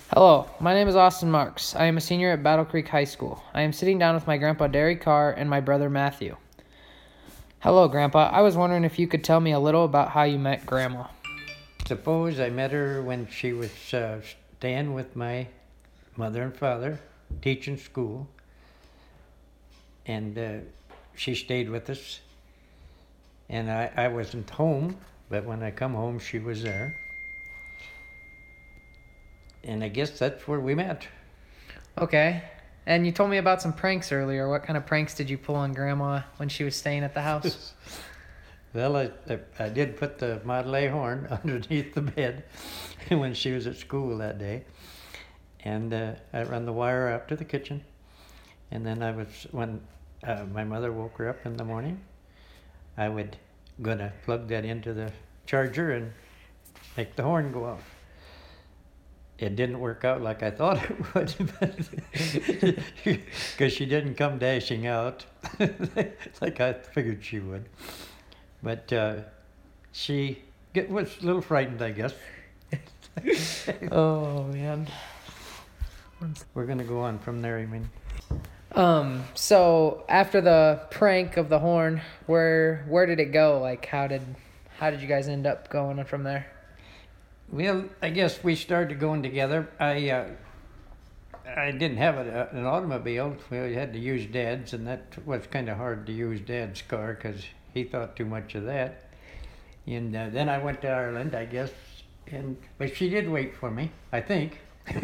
Hello, my name is Austin Marks. I am a senior at Battle Creek High School. I am sitting down with my grandpa Derry Carr and my brother Matthew. Hello, Grandpa. I was wondering if you could tell me a little about how you met Grandma. Suppose I met her when she was staying with my mother and father, teaching school, and she stayed with us. And I wasn't home, but when I come home, she was there. And I guess that's where we met. Okay. And you told me about some pranks earlier. What kind of pranks did you pull on Grandma when she was staying at the house? Well, I did put the Model A horn underneath the bed when she was at school that day. And I run the wire out to the kitchen. And then when my mother woke her up in the morning, I would gonna plug that into the charger and make the horn go off. It didn't work out like I thought it would, because she didn't come dashing out like I figured she would. But she was a little frightened, I guess. Oh, man. We're gonna go on from there, you mean? So after the prank of the horn, where did it go? Like, how did you guys end up going from there? Well, I guess we started going together. I didn't have an automobile. We had to use Dad's, and that was kind of hard to use Dad's car because he thought too much of that. And then I went to Ireland, I guess, but she did wait for me, I think.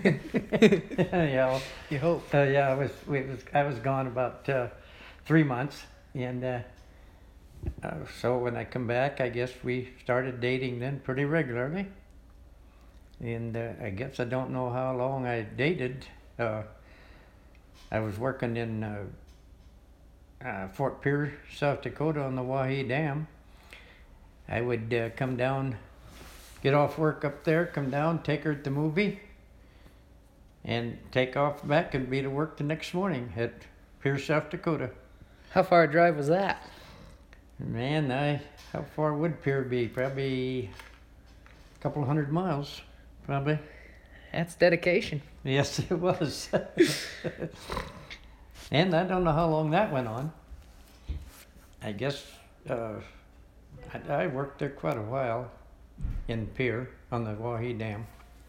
Yeah. You hope. Yeah, I was gone about 3 months, and so when I come back, I guess we started dating then pretty regularly. And I guess I don't know how long I dated. I was working in Fort Pierce, South Dakota on the Wahee Dam. I would come down, get off work up there, come down, take her at the movie, and take off back and be to work the next morning at Pierce, South Dakota. How far a drive was that? Man, how far would Pierce be? Probably a couple 100 miles. Probably. That's dedication. Yes, it was. And I don't know how long that went on. I guess I worked there quite a while in Pierre on the Wahee Dam.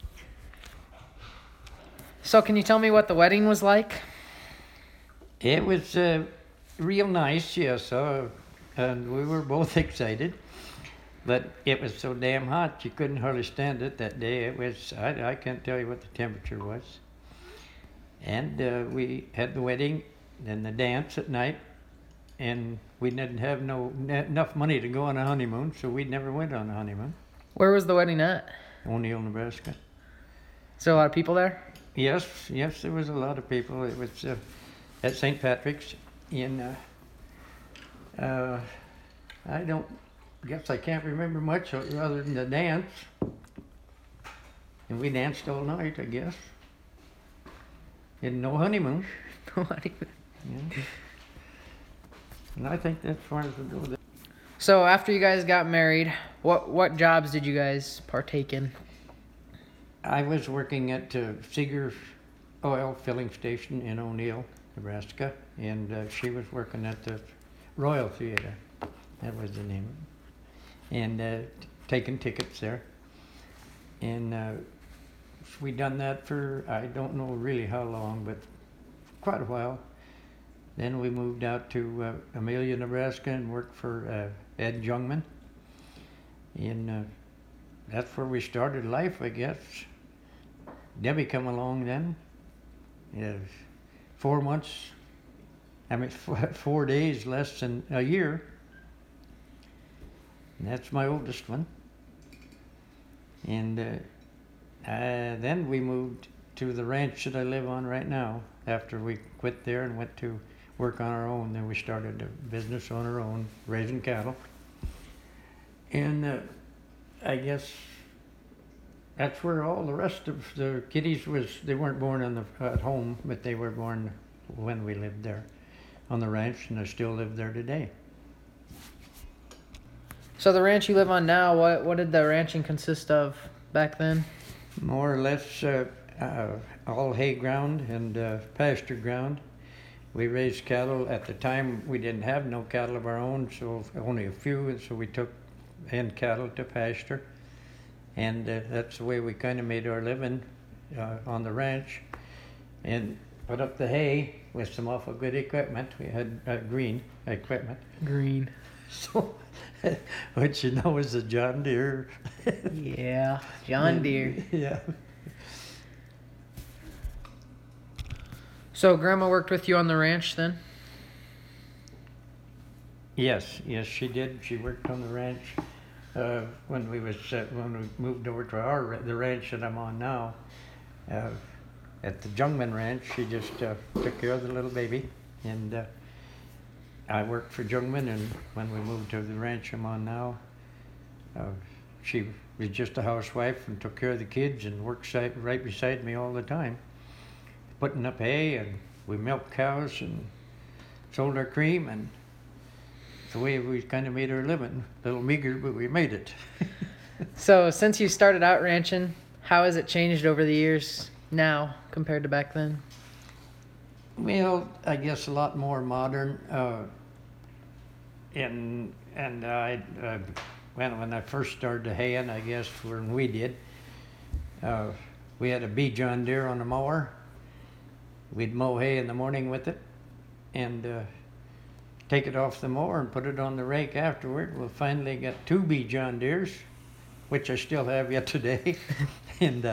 So can you tell me what the wedding was like? It was real nice, yes, and we were both excited. But it was so damn hot, you couldn't hardly stand it that day. It was, I can't tell you what the temperature was. And we had the wedding, then the dance at night, and we didn't have enough money to go on a honeymoon, so we never went on a honeymoon. Where was the wedding at? O'Neill, Nebraska. So a lot of people there? Yes, there was a lot of people. It was at St. Patrick's in, I can't remember much other than the dance. And we danced all night, I guess. And no honeymoon. No honeymoon. Yeah. And I think that's far as we go there. So after you guys got married, what jobs did you guys partake in? I was working at Seeger Oil Filling Station in O'Neill, Nebraska, and she was working at the Royal Theater. That was the name of it. And taking tickets there. And we done that for, I don't know really how long, but quite a while. Then we moved out to Amelia, Nebraska, and worked for Ed Jungman. And that's where we started life, I guess. Debbie come along then. Yeah, 4 months, 4 days less than a year. And that's my oldest one. And then we moved to the ranch that I live on right now. After we quit there and went to work on our own, then we started a business on our own, raising cattle. And I guess that's where all the rest of the kiddies they weren't born at home, but they were born when we lived there on the ranch, and they still live there today. So the ranch you live on now, what did the ranching consist of back then? More or less, all hay ground and pasture ground. We raised cattle. At the time, we didn't have no cattle of our own, so only a few, and so we took in cattle to pasture. And that's the way we kind of made our living on the ranch. And put up the hay with some awful good equipment. We had green equipment. Green. So, which you know is a John Deere. Yeah, John Deere. Yeah. So Grandma worked with you on the ranch then? Yes, she did. She worked on the ranch when we moved over to the ranch that I'm on now. At the Jungman Ranch, she just took care of the little baby, and I worked for Jungman. And when we moved to the ranch I'm on now, she was just a housewife and took care of the kids and worked right beside me all the time, putting up hay, and we milked cows and sold our cream, and the way we kind of made our living. A little meager, but we made it. So since you started out ranching, how has it changed over the years now compared to back then? Well, I guess a lot more modern. When I first started haying, I guess when we did, we had a B John Deere on the mower. We'd mow hay in the morning with it, and take it off the mower and put it on the rake afterward. We'll finally get 2 B John Deeres, which I still have yet today. And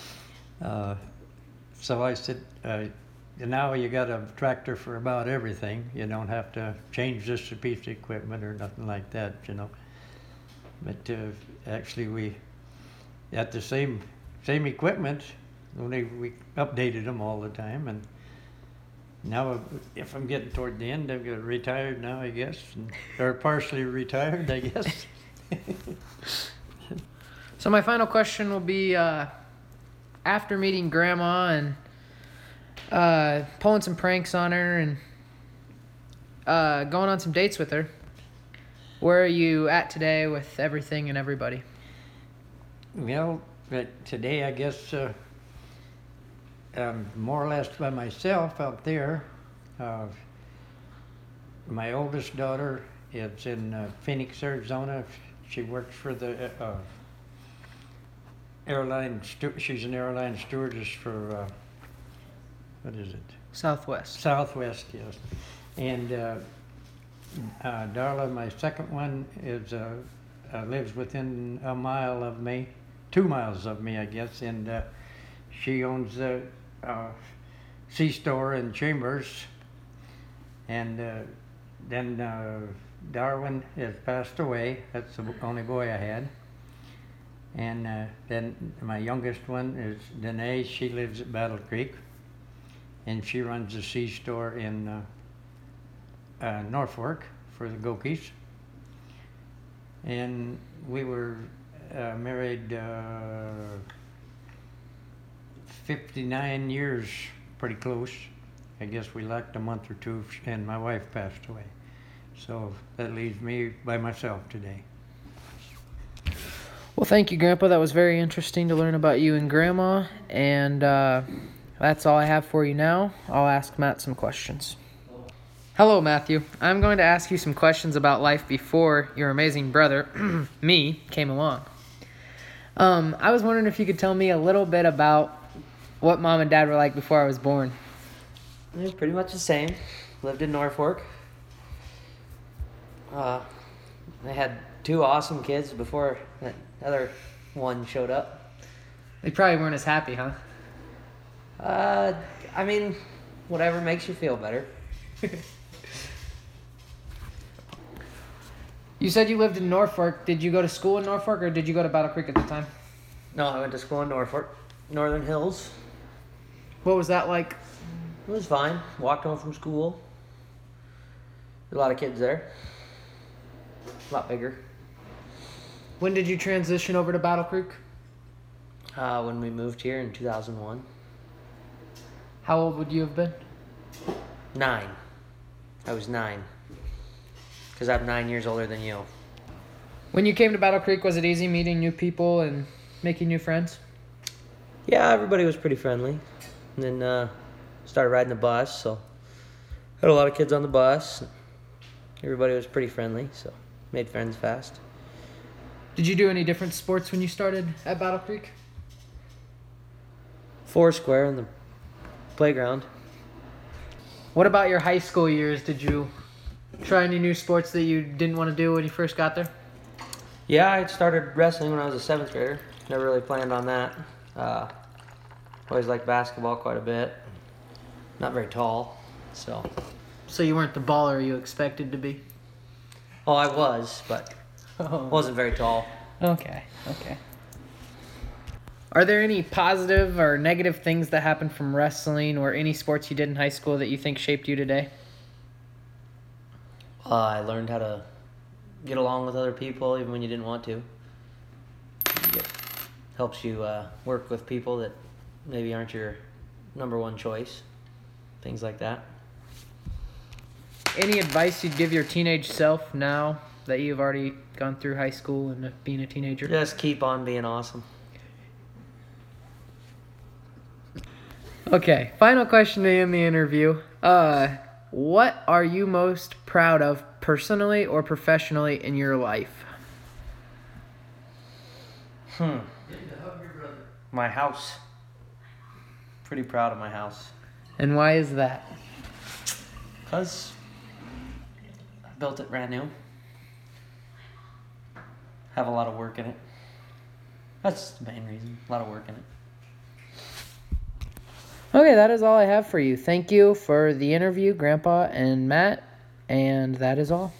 so I said, now you got a tractor for about everything. You don't have to change this piece of equipment or nothing like that, you know. But actually we had the same equipment, only we updated them all the time. And now, if I'm getting toward the end, I've got retired now, I guess, or partially retired, I guess. So my final question will be, after meeting Grandma and pulling some pranks on her and going on some dates with her, where are you at today with everything and everybody? Well, today I guess more or less by myself out there. My oldest daughter is in Phoenix, Arizona. She works for the airline. She's an airline stewardess for what is it? Southwest. Southwest, yes. And Darla, my second one, is lives within a mile of me, 2 miles of me, I guess, and she owns the C-store in Chambers. And then Darwin has passed away. That's the only boy I had. And then my youngest one is Danae. She lives at Battle Creek, and she runs the C-store in Norfolk for the Gokies. And we were married 59 years, pretty close. I guess we lacked a month or two, and my wife passed away. So that leaves me by myself today. Well, thank you, Grandpa. That was very interesting to learn about you and Grandma. And that's all I have for you now. I'll ask Matt some questions. Hello, Matthew. I'm going to ask you some questions about life before your amazing brother, me, came along. I was wondering if you could tell me a little bit about what Mom and Dad were like before I was born. It was pretty much the same. Lived in Norfolk. I had 2 awesome kids before that other one showed up. They probably weren't as happy, huh? I mean, whatever makes you feel better. You said you lived in Norfolk. Did you go to school in Norfolk, or did you go to Battle Creek at the time? No, I went to school in Norfolk, Northern Hills. What was that like? It was fine. Walked home from school. A lot of kids there. A lot bigger. When did you transition over to Battle Creek? When we moved here in 2001. How old would you have been? 9. I was 9. Because I'm 9 years older than you. When you came to Battle Creek, was it easy meeting new people and making new friends? Yeah, everybody was pretty friendly. And then started riding the bus, so had a lot of kids on the bus. Everybody was pretty friendly, so made friends fast. Did you do any different sports when you started at Battle Creek? Foursquare in the playground. What about your high school years? Did you try any new sports that you didn't want to do when you first got there? Yeah, I started wrestling when I was a 7th grader. Never really planned on that. Always liked basketball quite a bit. Not very tall, so. So you weren't the baller you expected to be? Oh, I was, but wasn't very tall. Okay. Are there any positive or negative things that happened from wrestling or any sports you did in high school that you think shaped you today? I learned how to get along with other people even when you didn't want to. It helps you work with people that maybe aren't your number one choice. Things like that. Any advice you'd give your teenage self now that you've already gone through high school and being a teenager? Just keep on being awesome. Okay, final question to end the interview. What are you most proud of personally or professionally in your life? My house. Pretty proud of my house. And why is that? Because I built it brand new. Have a lot of work in it. That's the main reason. A lot of work in it. Okay, that is all I have for you. Thank you for the interview, Grandpa and Matt, and that is all.